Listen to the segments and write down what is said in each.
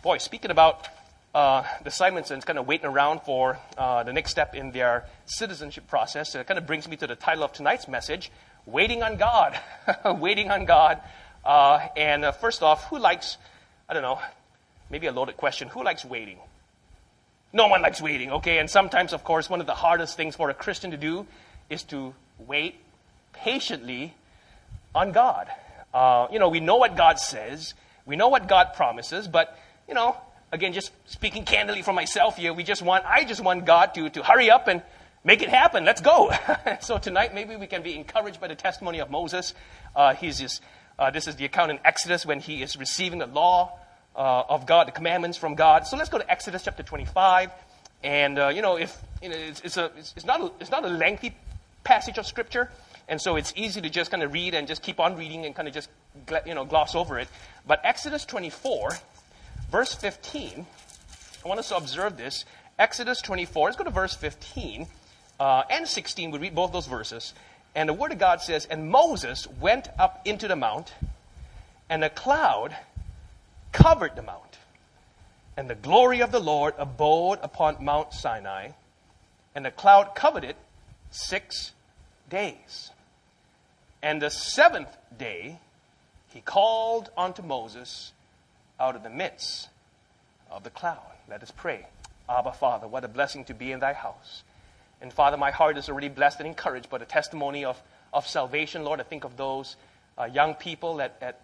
Boy, speaking about the Simonsons kind of waiting around for the next step in their citizenship process, it kind of brings me to the title of tonight's message, Waiting on God. Waiting on God. And first off, who likes, I don't know, maybe a loaded question, who likes waiting? No one likes waiting, okay? And sometimes, of course, one of the hardest things for a Christian to do is to wait patiently on God. We know what God says. We know what God promises, but, again, just speaking candidly for myself here, I just want God to hurry up and make it happen. Let's go. So tonight, maybe we can be encouraged by the testimony of Moses. This is the account in Exodus when he is receiving the law of God, the commandments from God. So let's go to Exodus chapter 25. And, it's not a lengthy passage of Scripture. And so it's easy to just kind of read and just keep on reading and kind of just, gloss over it. But Exodus 24, verse 15, I want us to observe this. Exodus 24, let's go to verse 15 and 16. We read both those verses. And the Word of God says, "And Moses went up into the mount, and a cloud covered the mount. And the glory of the Lord abode upon Mount Sinai, and the cloud covered it 6 days. And the seventh day he called unto Moses out of the midst of the cloud." Let us pray. Abba, Father, what a blessing to be in thy house. And Father, my heart is already blessed and encouraged by the testimony of salvation. Lord, I think of those young people at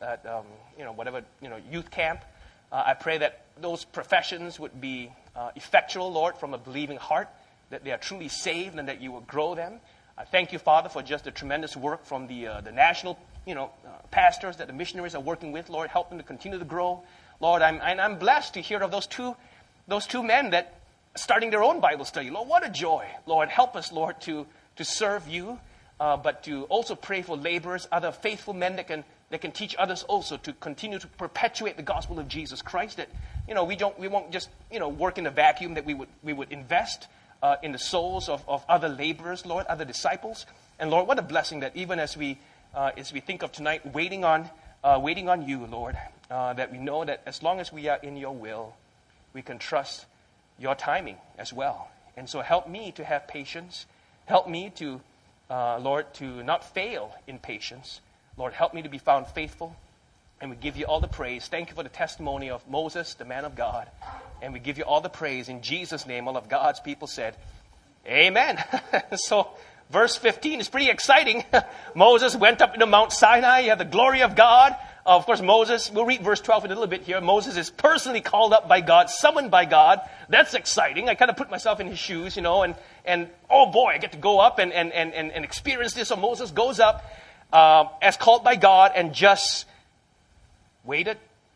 youth camp. I pray that those professions would be effectual, Lord, from a believing heart, that they are truly saved and that you will grow them. I thank you, Father, for just the tremendous work from the national, pastors that the missionaries are working with. Lord, help them to continue to grow. Lord, I'm blessed to hear of those two men that are starting their own Bible study. Lord, what a joy. Lord, help us, Lord, to serve you, but to also pray for laborers, other faithful men that can teach others also to continue to perpetuate the gospel of Jesus Christ. That we won't just work in a vacuum. That we would invest in the souls of other laborers, Lord, other disciples. And Lord, what a blessing that even as we think of tonight, waiting on you, Lord, that we know that as long as we are in your will, we can trust your timing as well. And so help me to have patience. Help me to, Lord, to not fail in patience. Lord, help me to be found faithful. And we give you all the praise. Thank you for the testimony of Moses, the man of God. And we give you all the praise in Jesus' name. All of God's people said, amen. So verse 15 is pretty exciting. Moses went up into Mount Sinai. You have the glory of God. Of course, Moses, we'll read verse 12 in a little bit here. Moses is personally called up by God, summoned by God. That's exciting. I kind of put myself in his shoes, and oh boy, I get to go up and experience this. So Moses goes up as called by God and just waited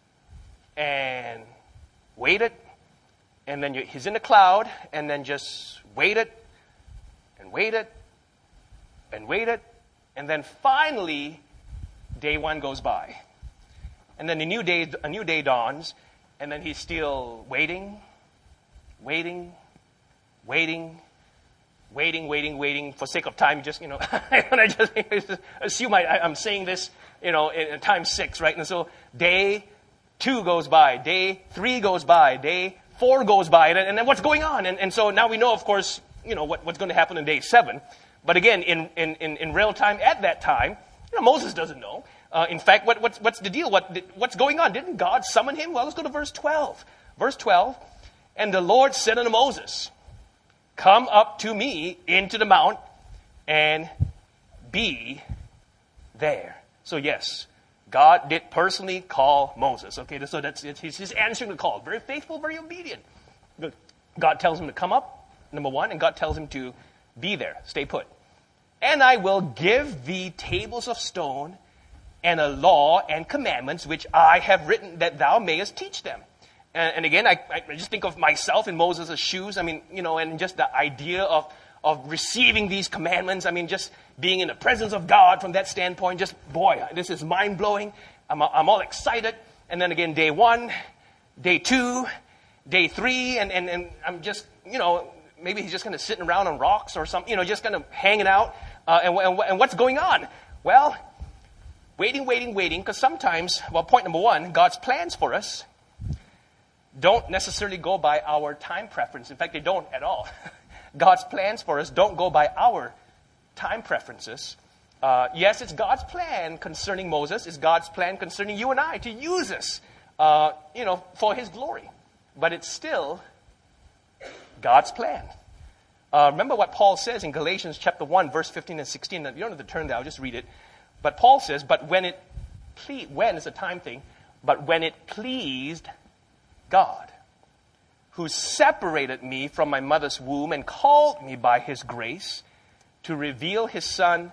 and waited. And then he's in the cloud, and then just waited and waited and waited. And then finally, day one goes by. And then a new day dawns, and then he's still waiting for sake of time. Just, and I just assume I'm saying this, in times 6, right? And so day 2 goes by, day 3 goes by, day 4 goes by, and then what's going on? And so now we know, of course, what's going to happen in day 7. But again, in real time at that time, Moses doesn't know. In fact, what's the deal? What's going on? Didn't God summon him? Well, let's go to verse 12. Verse 12, "And the Lord said unto Moses, Come up to me into the mount and be there." So yes, God did personally call Moses. Okay, so he's answering the call. Very faithful, very obedient. God tells him to come up, number 1, and God tells him to be there, stay put. "And I will give thee tables of stone and a law and commandments which I have written, that thou mayest teach them." And again, I just think of myself in Moses' shoes. And just the idea of receiving these commandments. Just being in the presence of God from that standpoint. Just, boy, this is mind-blowing. I'm all excited. And then again, day 1, day 2, day 3, and I'm just, maybe he's just kind of sitting around on rocks or something, just kind of hanging out. And what's going on? Well, waiting, because sometimes, point number 1, God's plans for us don't necessarily go by our time preference. In fact, they don't at all. God's plans for us don't go by our time preferences. Yes, it's God's plan concerning Moses. It's God's plan concerning you and I to use us, for His glory. But it's still God's plan. Remember what Paul says in Galatians chapter 1, verse 15 and 16. You don't have to turn there, I'll just read it. But Paul says, but when is a time thing, but when it pleased God, who separated me from my mother's womb and called me by His grace to reveal His Son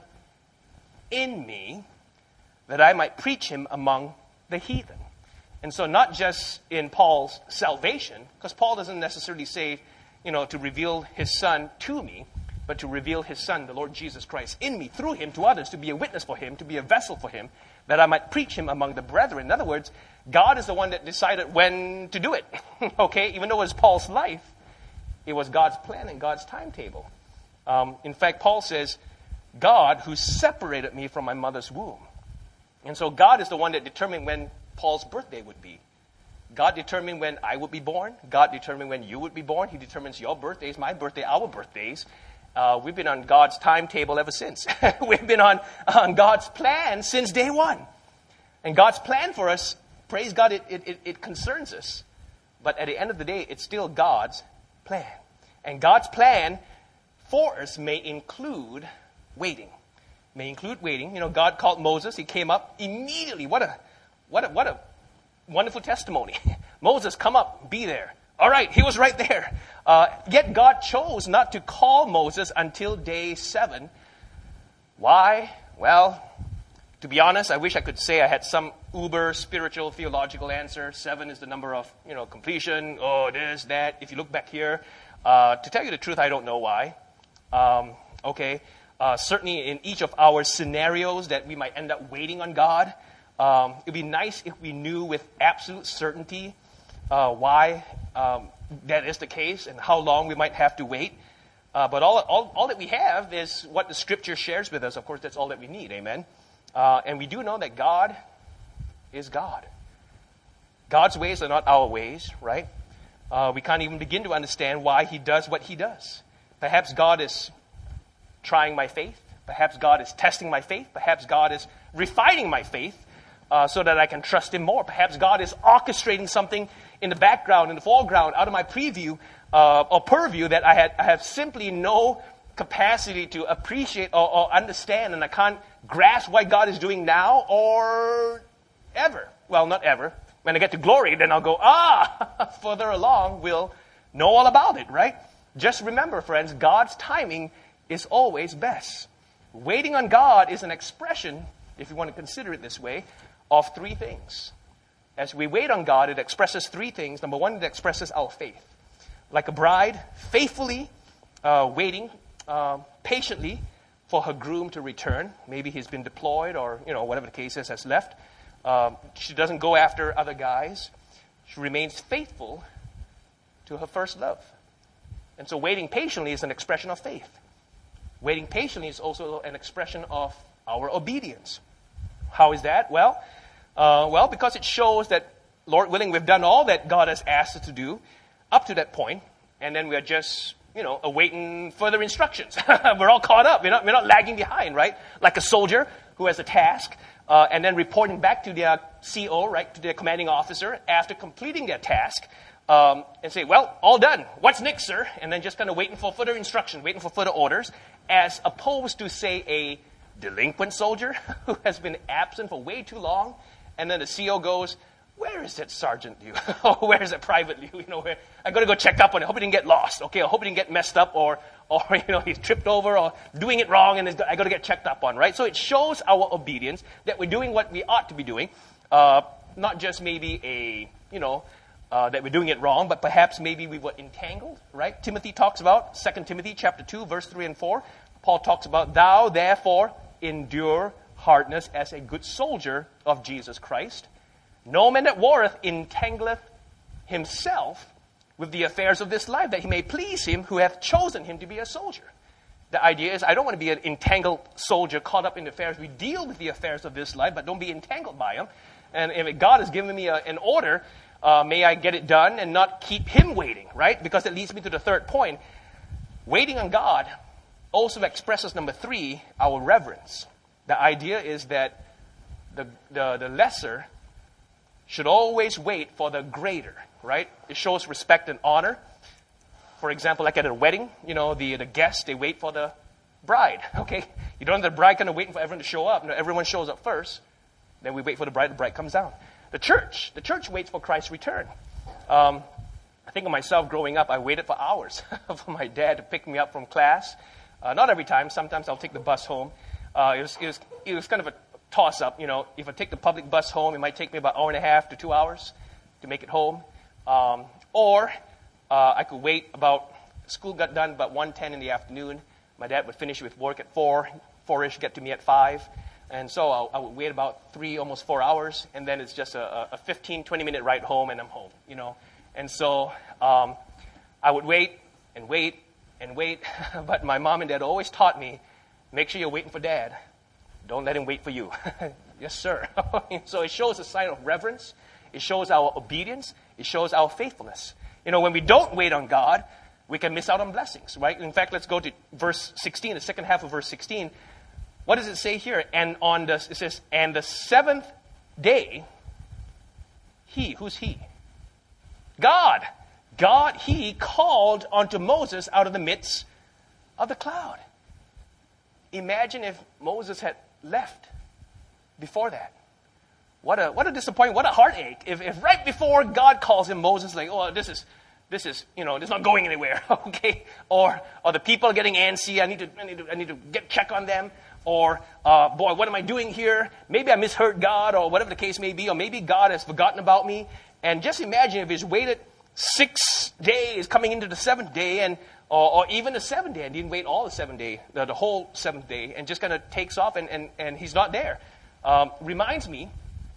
in me, that I might preach Him among the heathen. And so not just in Paul's salvation, because Paul doesn't necessarily say, to reveal His Son to me, but to reveal His Son, the Lord Jesus Christ, in me, through Him, to others, to be a witness for Him, to be a vessel for Him, that I might preach Him among the brethren. In other words, God is the one that decided when to do it. Okay? Even though it was Paul's life, it was God's plan and God's timetable. In fact, Paul says, God who separated me from my mother's womb. And so God is the one that determined when Paul's birthday would be. God determined when I would be born. God determined when you would be born. He determines your birthdays, my birthday, our birthdays. We've been on God's timetable ever since. We've been on God's plan since day one. And God's plan for us, praise God, it concerns us. But at the end of the day, it's still God's plan. And God's plan for us may include waiting. May include waiting. God called Moses. He came up immediately. What a wonderful testimony. Moses, come up, be there. All right, he was right there. Yet God chose not to call Moses until day 7. Why? Well, to be honest, I wish I could say I had some uber spiritual theological answer. 7 is the number of, completion. Oh, this, that. If you look back here, to tell you the truth, I don't know why. Certainly in each of our scenarios that we might end up waiting on God, it would be nice if we knew with absolute certainty why that is the case and how long we might have to wait. But all that we have is what the Scripture shares with us. Of course, that's all that we need. Amen. And we do know that God is God. God's ways are not our ways, right? We can't even begin to understand why He does what He does. Perhaps God is trying my faith. Perhaps God is testing my faith. Perhaps God is refining my faith so that I can trust Him more. Perhaps God is orchestrating something in the background, in the foreground, out of my preview or purview that I have simply no capacity to appreciate or understand, and I can't grasp what God is doing now or ever. Well, not ever. When I get to glory, then I'll go, further along, we'll know all about it, right? Just remember, friends, God's timing is always best. Waiting on God is an expression, if you want to consider it this way, of three things. As we wait on God, it expresses three things. Number one, it expresses our faith. Like a bride, faithfully waiting patiently for her groom to return. Maybe he's been deployed or, whatever the case is, has left. She doesn't go after other guys. She remains faithful to her first love. And so waiting patiently is an expression of faith. Waiting patiently is also an expression of our obedience. How is that? Well, because it shows that, Lord willing, we've done all that God has asked us to do up to that point, and then we are just, awaiting further instructions. We're all caught up. We're not lagging behind, right? Like a soldier who has a task, and then reporting back to their CO, right, to their commanding officer after completing their task, and say, well, all done. What's next, sir? And then just kind of waiting for further instruction, waiting for further orders, as opposed to, say, a delinquent soldier who has been absent for way too long, and then the CO goes, where is that sergeant Liu? Or where is that private Liu? I got to go check up on it. I hope he didn't get lost. Okay, I hope he didn't get messed up, or he's tripped over or doing it wrong, and I got to get checked up on, right? So it shows our obedience that we're doing what we ought to be doing, not just maybe that we're doing it wrong, but perhaps maybe we were entangled, right? Timothy talks about 2 Timothy chapter 2, verse 3 and 4. Paul talks about, thou therefore endure hardness as a good soldier of Jesus Christ. No man that warreth entangleth himself with the affairs of this life, that he may please him who hath chosen him to be a soldier. The idea is, I don't want to be an entangled soldier caught up in the affairs. We deal with the affairs of this life, but don't be entangled by them. And if God has given me an order, May I get it done and not keep him waiting, right? Because it leads me to the third point. Waiting on God also expresses, number 3, our reverence. The idea is that the lesser should always wait for the greater, right? It shows respect and honor. For example, like at a wedding, the guests, they wait for the bride, okay? You don't have the bride kind of waiting for everyone to show up. No, everyone shows up first. Then we wait for the bride comes down. The church waits for Christ's return. I think of myself growing up, I waited for hours for my dad to pick me up from class. Not every time. Sometimes I'll take the bus home. It was kind of a toss-up. If I take the public bus home, it might take me about 1.5 to 2 hours to make it home. Or I could wait school got done about 1:10 in the afternoon. My dad would finish with work at 4-ish, get to me at 5. And so I would wait about 3, almost 4 hours, and then it's just a 15, 20-minute ride home, and I'm home, And so I would wait and wait and wait. But my mom and dad always taught me, make sure you're waiting for Dad. Don't let him wait for you. Yes, sir. So it shows a sign of reverence. It shows our obedience. It shows our faithfulness. When we don't wait on God, we can miss out on blessings, right? In fact, let's go to verse 16, the second half of verse 16. What does it say here? It says, and the seventh day, who's he? God, he called unto Moses out of the midst of the cloud. Imagine if Moses had left before that. What a disappointment, what a heartache. If right before God calls him, Moses is like, oh, this is not going anywhere, okay? Or the people are getting antsy, I need to check on them. Or, boy, what am I doing here? Maybe I misheard God, or whatever the case may be, or maybe God has forgotten about me. And just imagine if he's waited 6 days coming into the 7th day, or even the 7th day, and didn't wait all the 7th day, the whole 7th day, and just kind of takes off, and he's not there. Reminds me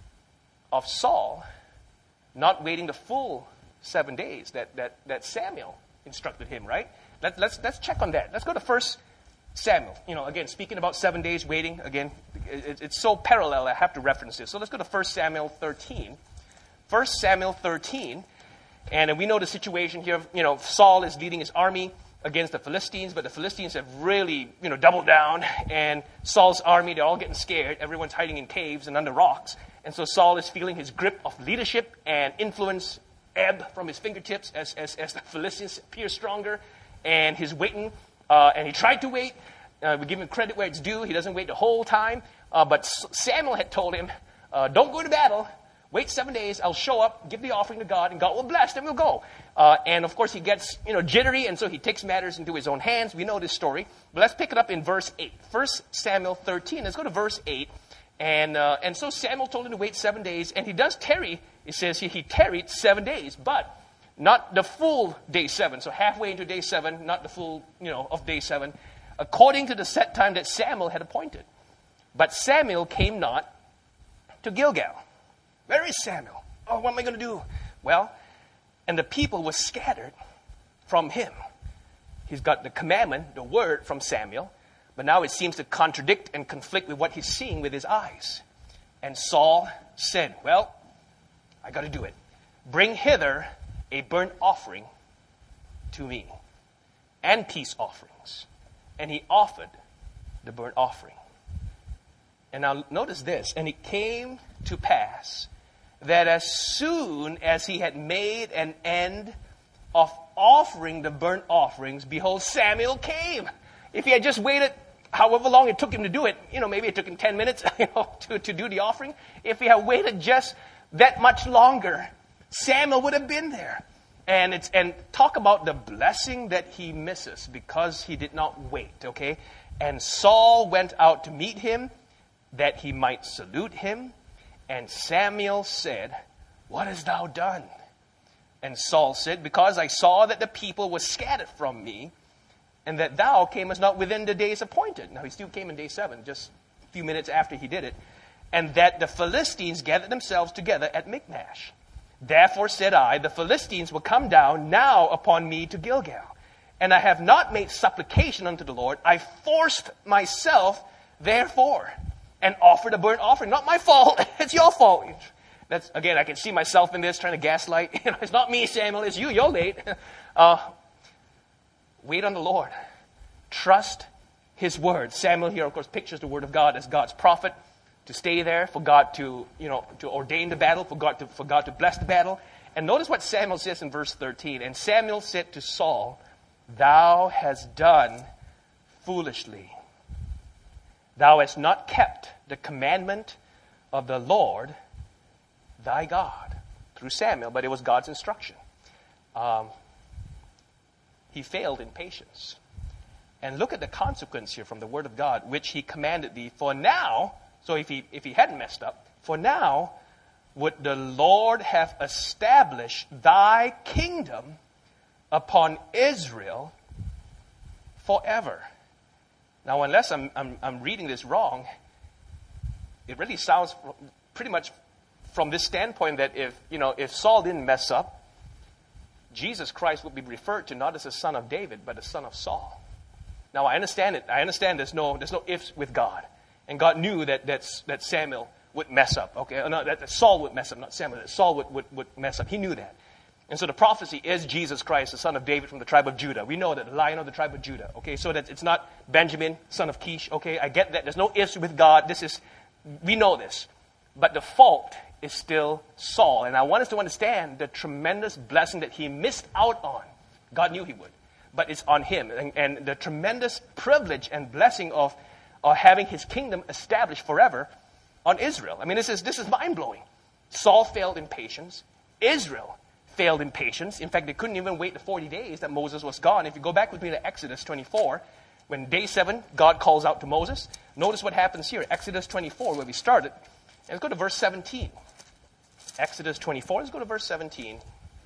of Saul not waiting the full 7 days that Samuel instructed him, right? Let's check on that. Let's go to 1 Samuel. Again, speaking about 7 days waiting, again, it's so parallel, I have to reference this. So let's go to 1 Samuel 13. 1 Samuel 13, and we know the situation here. Saul is leading his army against the Philistines, but the Philistines have really, doubled down, and Saul's army, they're all getting scared. Everyone's hiding in caves and under rocks. And so Saul is feeling his grip of leadership and influence ebb from his fingertips as the Philistines appear stronger, and he's waiting. And he tried to wait. We give him credit where it's due. He doesn't wait the whole time. But Samuel had told him, don't go to battle. Wait 7 days. I'll show up, give the offering to God, and God will bless. Then we'll go. And of course, he gets jittery, and so he takes matters into his own hands. We know this story. But let's pick it up in verse 8. 1 Samuel 13. Let's go to verse 8. And so Samuel told him to wait 7 days. And he does tarry. It says he tarried 7 days. But not the full day 7. So halfway into day 7, not the full, of day 7, according to the set time that Samuel had appointed. But Samuel came not to Gilgal. Where is Samuel? Oh, what am I going to do? Well, and the people were scattered from him. He's got the commandment, the word from Samuel, but now it seems to contradict and conflict with what he's seeing with his eyes. And Saul said, well, I got to do it. Bring hither a burnt offering to me, and peace offerings. And he offered the burnt offering. And now notice this. And it came to pass that as soon as he had made an end of offering the burnt offerings, behold, Samuel came. If he had just waited however long it took him to do it, maybe it took him 10 minutes to do the offering. If he had waited just that much longer, Samuel would have been there. And talk about the blessing that he misses because he did not wait, okay? And Saul went out to meet him that he might salute him. And Samuel said, what hast thou done? And Saul said, because I saw that the people were scattered from me, and that thou camest not within the days appointed. Now he still came in day 7, just a few minutes after he did it. And that the Philistines gathered themselves together at Michmash. Therefore said I, the Philistines will come down now upon me to Gilgal. And I have not made supplication unto the Lord. I forced myself therefore, and offered a burnt offering. Not my fault, it's your fault. That's, again, I can see myself in this, trying to gaslight. It's not me, Samuel, it's you, you're late. Wait on the Lord. Trust His word. Samuel here, of course, pictures the word of God as God's prophet, to stay there, for God to, to ordain the battle, for God to bless the battle. And notice what Samuel says in verse 13. And Samuel said to Saul, "Thou hast done foolishly. Thou hast not kept the commandment of the Lord thy God." Through Samuel, but it was God's instruction. He failed in patience. And look at the consequence here from the word of God, which he commanded thee. For now, so if he hadn't messed up, for now would the Lord have established thy kingdom upon Israel forever. Now, unless I'm reading this wrong, it really sounds pretty much from this standpoint that if Saul didn't mess up, Jesus Christ would be referred to not as the son of David, but the son of Saul. Now, I understand it. I understand there's no ifs with God. And God knew that Samuel would mess up. Okay, no, that Saul would mess up, not Samuel. That Saul would mess up. He knew that. And so the prophecy is Jesus Christ, the son of David from the tribe of Judah. We know that, the Lion of the tribe of Judah. Okay, so that it's not Benjamin, son of Kish. Okay, I get that. There's no ifs with God. We know this. But the fault is still Saul. And I want us to understand the tremendous blessing that he missed out on. God knew he would. But it's on him. And the tremendous privilege and blessing of having his kingdom established forever on Israel. I mean, this is mind-blowing. Saul failed in patience. Israel failed in patience. In fact, they couldn't even wait the 40 days that Moses was gone. If you go back with me to Exodus 24, when day 7, God calls out to Moses. Notice what happens here. Exodus 24, where we started. And let's go to verse 17. Exodus 24, let's go to verse 17.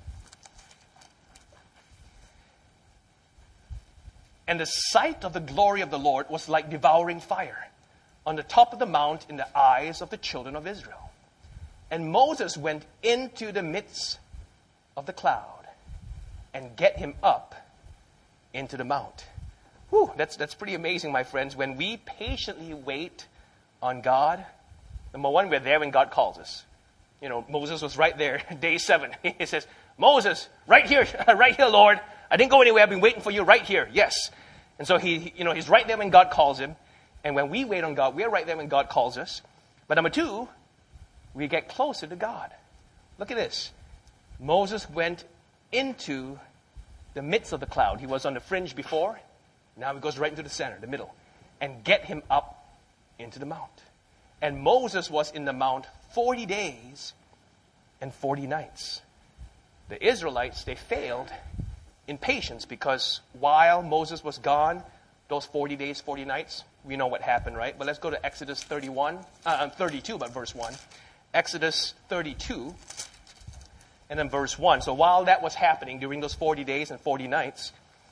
And the sight of the glory of the Lord was like devouring fire on the top of the mount in the eyes of the children of Israel. And Moses went into the midst of the cloud and get him up into the mount. Whew, that's pretty amazing, my friends. When we patiently wait on God, number one, we're there when God calls us. Moses was right there, day 7. He says, "Moses, right here, Lord. I didn't go anywhere. I've been waiting for you right here." Yes. And so he's right there when God calls him. And when we wait on God, we're right there when God calls us. But number 2, we get closer to God. Look at this. Moses went into the midst of the cloud. He was on the fringe before. Now he goes right into the center, the middle. And get him up into the mount. And Moses was in the mount 40 days and 40 nights. The Israelites, they failed in patience because while Moses was gone, those 40 days, 40 nights, we know what happened, right? But let's go to Exodus 32, but verse 1. Exodus 32, and then verse 1. So while that was happening during those 40 days and 40 nights,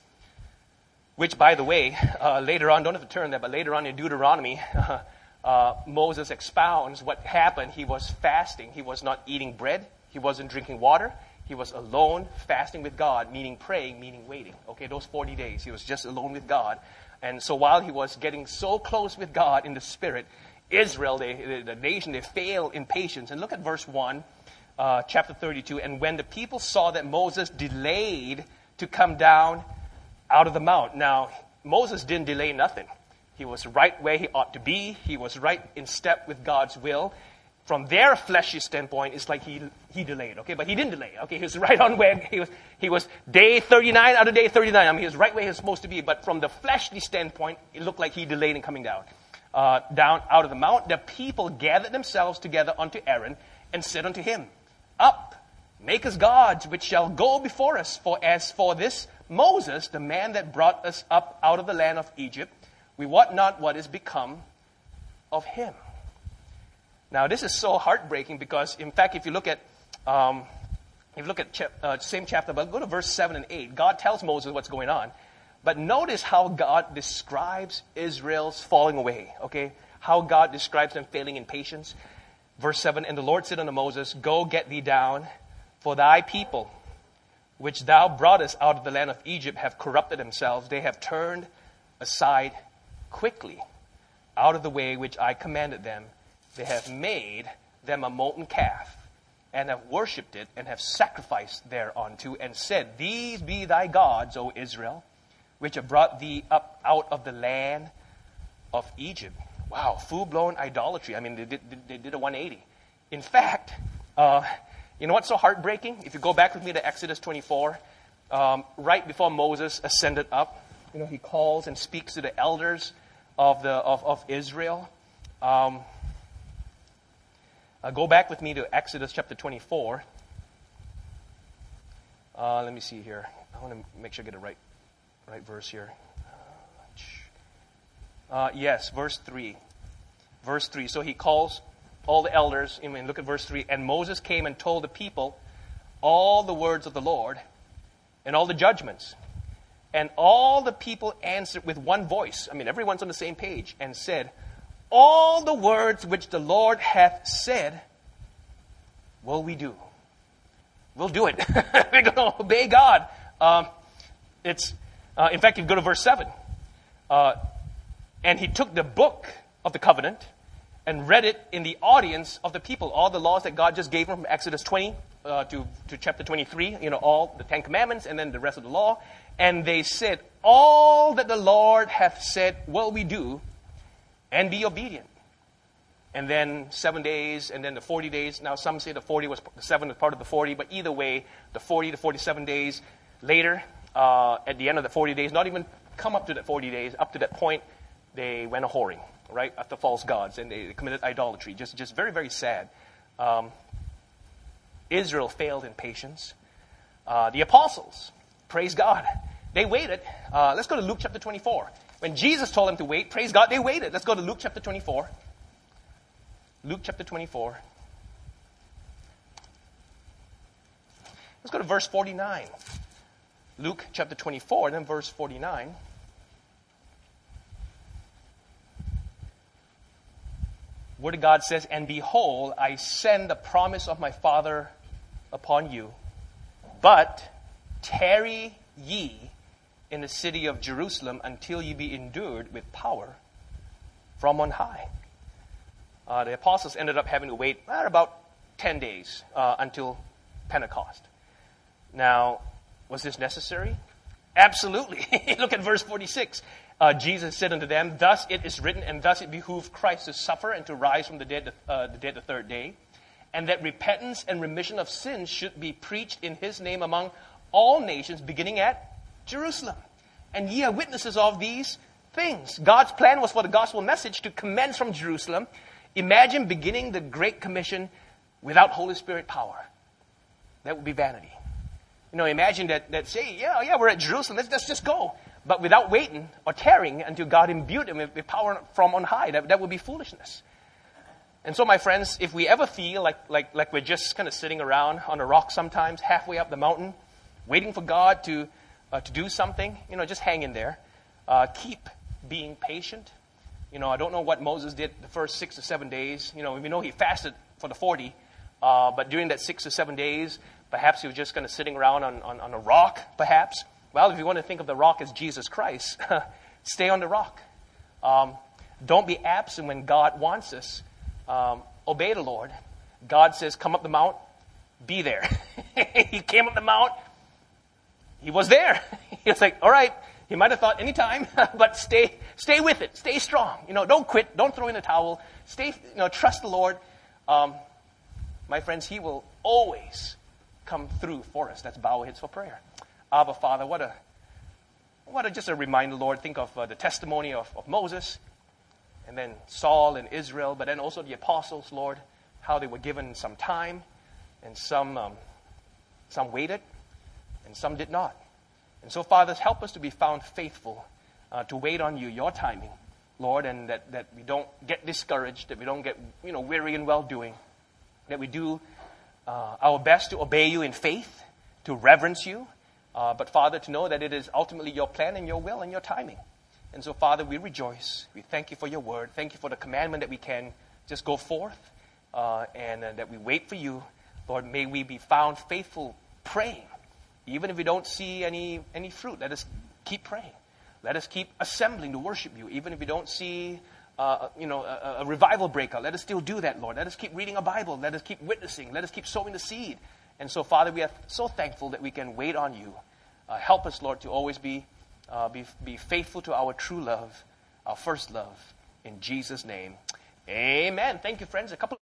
which, by the way, later on, don't have to turn there, but later on in Deuteronomy, Moses expounds what happened. He was fasting. He was not eating bread. He wasn't drinking water. He was alone, fasting with God, meaning praying, meaning waiting. Okay, those 40 days, he was just alone with God. And so while he was getting so close with God in the Spirit, Israel, the nation, they failed in patience. And look at verse 1, chapter 32. And when the people saw that Moses delayed to come down out of the mount. Now, Moses didn't delay nothing. He was right where he ought to be. He was right in step with God's will. From their fleshy standpoint, it's like he delayed, okay? But he didn't delay, okay? He was right on where he was day 39 out of day 39. I mean, he was right where he was supposed to be. But from the fleshly standpoint, it looked like he delayed in coming down. Down out of the mount, the people gathered themselves together unto Aaron and said unto him, "Up, make us gods, which shall go before us. For as for this Moses, the man that brought us up out of the land of Egypt, we wot not what is become of him." Now, this is so heartbreaking because, in fact, if you look at same chapter, but go to verse 7 and 8, God tells Moses what's going on. But notice how God describes Israel's falling away, okay? How God describes them failing in patience. Verse 7, "And the Lord said unto Moses, Go get thee down, for thy people, which thou broughtest out of the land of Egypt, have corrupted themselves. They have turned aside quickly out of the way which I commanded them. They have made them a molten calf and have worshipped it, and have sacrificed thereunto, and said, These be thy gods, O Israel, which have brought thee up out of the land of Egypt. Wow, full-blown idolatry. I mean, they did a 180. In fact, you know what's so heartbreaking? If you go back with me to Exodus 24, right before Moses ascended up, you know, he calls and speaks to the elders of Israel. Go back with me to Exodus chapter 24. Let me see here. I want to make sure I get the right verse here. Yes, verse 3. Verse 3. So he calls all the elders. I mean, look at verse 3. And Moses came and told the people all the words of the Lord and all the judgments. And all the people answered with one voice. I mean, everyone's on the same page. And said, All the words which the Lord hath said, will we do. We'll do it. We're going to obey God. In fact, if you go to verse 7. And he took the book of the covenant and read it in the audience of the people. All the laws that God just gave them from Exodus 20 to chapter 23. You know, all the 10 Commandments and then the rest of the law. And they said, All that the Lord hath said will we do, and be obedient. And then 7 days, and then the 40 days. Now some say the 7 was part of the 40, but either way, the 40 to 47 days later, at the end of the 40 days, not even come up to that 40 days, up to that point, they went a-whoring, right, after false gods, and they committed idolatry. Just very, very sad. Israel failed in patience. The apostles, praise God, they waited. Let's go to Luke chapter 24. When Jesus told them to wait, praise God, they waited. Let's go to Luke chapter 24. Luke chapter 24. Let's go to verse 49. Luke chapter 24, and then verse 49. Word of God says, And behold, I send the promise of my Father upon you, but tarry ye in the city of Jerusalem until ye be endued with power from on high. The apostles ended up having to wait about 10 days until Pentecost. Now, was this necessary? Absolutely. Look at verse 46. Jesus said unto them, Thus it is written, and thus it behooved Christ to suffer and to rise from the dead the third day, and that repentance and remission of sins should be preached in his name among all nations, beginning at Jerusalem. And ye are witnesses of these things. God's plan was for the gospel message to commence from Jerusalem. Imagine beginning the Great Commission without Holy Spirit power. That would be vanity. You know, imagine that say, yeah, we're at Jerusalem, let's just go. But without waiting or tarrying until God imbued them with power from on high, that would be foolishness. And so, my friends, if we ever feel like we're just kind of sitting around on a rock sometimes, halfway up the mountain, waiting for God to do something, you know, just hang in there. Keep being patient. You know, I don't know what Moses did the first 6 or 7 days. You know, we know he fasted for the 40, but during that 6 or 7 days, perhaps he was just kind of sitting around on a rock, perhaps. Well, if you want to think of the rock as Jesus Christ, stay on the rock. Don't be absent when God wants us. Obey the Lord. God says, come up the mount, be there. He came up the mount. He was there. He was like, all right. He might have thought anytime, but stay with it. Stay strong. You know, don't quit. Don't throw in the towel. Trust the Lord. My friends, He will always come through for us. Let's bow our heads for prayer. Abba, Father, what a just a reminder, Lord. Think of the testimony of Moses, and then Saul and Israel, but then also the apostles, Lord, how they were given some time, and some waited, and some did not. And so, Father, help us to be found faithful, to wait on you, your timing, Lord, and that we don't get discouraged, that we don't get weary in well-doing, that we do our best to obey you in faith, to reverence you, but, Father, to know that it is ultimately your plan and your will and your timing. And so, Father, we rejoice. We thank you for your word. Thank you for the commandment that we can just go forth and that we wait for you. Lord, may we be found faithful praying. Even if we don't see any fruit, let us keep praying. Let us keep assembling to worship you. Even if we don't see a revival breakout. Let us still do that, Lord. Let us keep reading a Bible. Let us keep witnessing. Let us keep sowing the seed. And so, Father, we are so thankful that we can wait on you. Help us, Lord, to always be faithful to our true love, our first love. In Jesus' name, amen. Thank you, friends.